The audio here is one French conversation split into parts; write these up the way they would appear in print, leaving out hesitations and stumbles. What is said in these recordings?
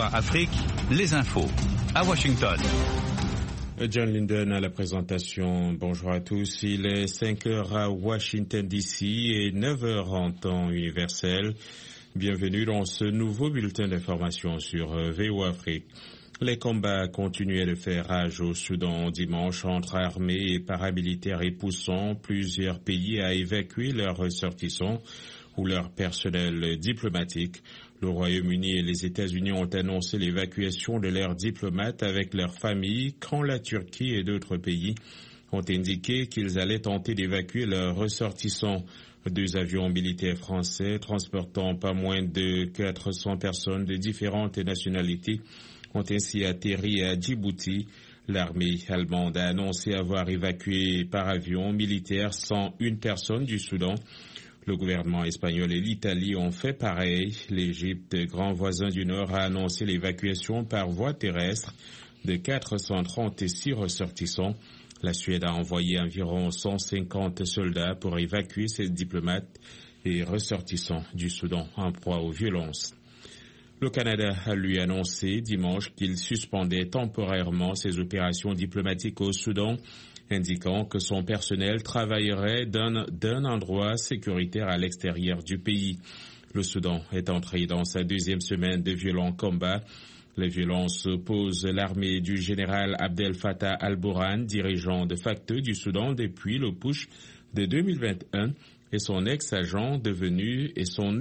VOA Afrique, les infos. À Washington. John Linden à la présentation. Bonjour à tous. Il est 5 heures à Washington DC et 9 heures en temps universel. Bienvenue dans ce nouveau bulletin d'information sur VOA Afrique. Les combats continuaient de faire rage au Soudan dimanche entre armées et paramilitaires et poussant plusieurs pays à évacuer leurs ressortissants ou leur personnel diplomatique. Le Royaume-Uni et les États-Unis ont annoncé l'évacuation de leurs diplomates avec leurs familles quand la Turquie et d'autres pays ont indiqué qu'ils allaient tenter d'évacuer leurs ressortissants. 2 avions militaires français transportant pas moins de 400 personnes de différentes nationalités ont ainsi atterri à Djibouti. L'armée allemande a annoncé avoir évacué par avion militaire 101 personnes du Soudan. Le gouvernement espagnol et l'Italie ont fait pareil. L'Égypte, grand voisin du Nord, a annoncé l'évacuation par voie terrestre de 436 ressortissants. La Suède a envoyé environ 150 soldats pour évacuer ses diplomates et ressortissants du Soudan en proie aux violences. Le Canada a lui annoncé dimanche qu'il suspendait temporairement ses opérations diplomatiques au Soudan, indiquant que son personnel travaillerait d'un endroit sécuritaire à l'extérieur du pays. Le Soudan est entré dans sa 2e semaine de violents combats. Les violences opposent l'armée du général Abdel Fattah al-Burhan, dirigeant de facto du Soudan depuis le putsch de 2021, et son ex-adjoint devenu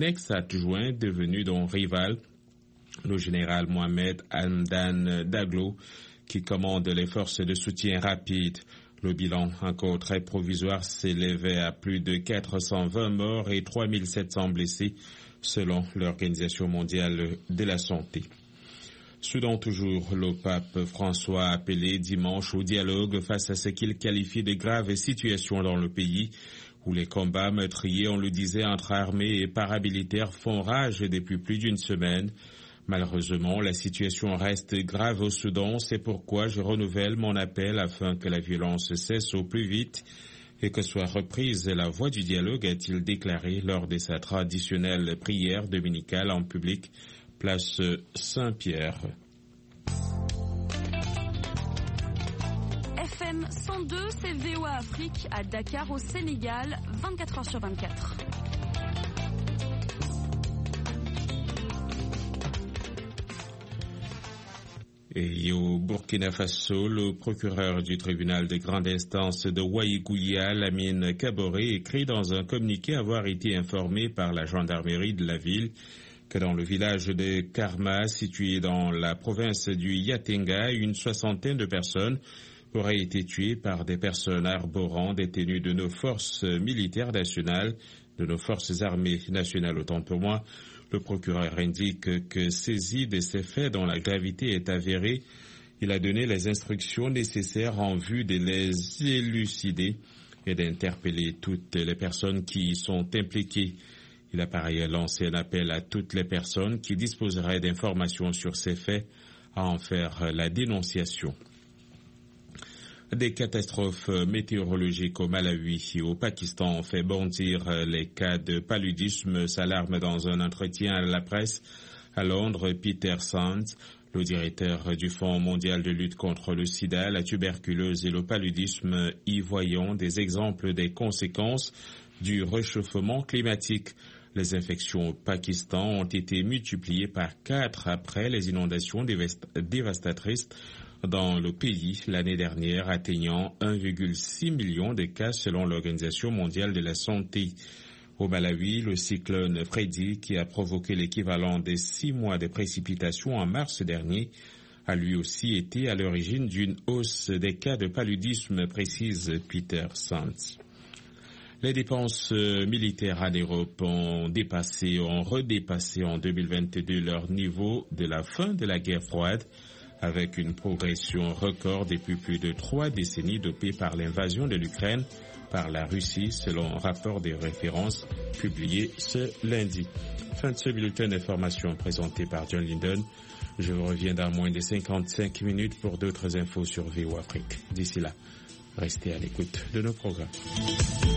son rival, le général Mohamed Hamdan Daglo, qui commande les forces de soutien rapide. Le bilan, encore très provisoire, s'élevait à plus de 420 morts et 3700 blessés, selon l'Organisation mondiale de la santé. Soudan toujours, le pape François a appelé dimanche au dialogue face à ce qu'il qualifie de graves situations dans le pays, où les combats meurtriers, on le disait, entre armées et paramilitaires font rage depuis plus d'une semaine. Malheureusement, la situation reste grave au Soudan, c'est pourquoi je renouvelle mon appel afin que la violence cesse au plus vite et que soit reprise la voie du dialogue, a-t-il déclaré lors de sa traditionnelle prière dominicale en public, place Saint-Pierre. FM 102, c'est VOA Afrique à Dakar au Sénégal, 24 heures sur 24. Et au Burkina Faso, le procureur du tribunal de grande instance de Ouaïgouya, Lamine Kaboré, écrit dans un communiqué avoir été informé par la gendarmerie de la ville que dans le village de Karma, situé dans la province du Yatenga, une 60aine de personnes auraient été tuées par des personnes arborant des tenues de nos forces militaires nationales, de nos forces armées nationales autant pour moi. Le procureur indique que saisi de ces faits dont la gravité est avérée, il a donné les instructions nécessaires en vue de les élucider et d'interpeller toutes les personnes qui y sont impliquées. Il a par ailleurs lancé un appel à toutes les personnes qui disposeraient d'informations sur ces faits à en faire la dénonciation. Des catastrophes météorologiques au Malawi et au Pakistan ont fait bondir les cas de paludisme, s'alarme dans un entretien à la presse à Londres Peter Sands, le directeur du Fonds mondial de lutte contre le sida, la tuberculose et le paludisme, y voyant des exemples des conséquences du réchauffement climatique. Les infections au Pakistan ont été multipliées par 4 après les inondations dévastatrices dans le pays l'année dernière, atteignant 1,6 million de cas selon l'Organisation mondiale de la santé. Au Malawi, le cyclone Freddy, qui a provoqué l'équivalent des 6 mois de précipitations en mars dernier, a lui aussi été à l'origine d'une hausse des cas de paludisme, précise Peter Sands. Les dépenses militaires en Europe ont redépassé en 2022 leur niveau de la fin de la guerre froide, avec une progression record depuis plus de 3 décennies dopée par l'invasion de l'Ukraine par la Russie, selon un rapport de référence publié ce lundi. Fin de ce bulletin d'information présenté par John Linden. Je vous reviens dans moins de 55 minutes pour d'autres infos sur VOA Afrique. D'ici là, restez à l'écoute de nos programmes.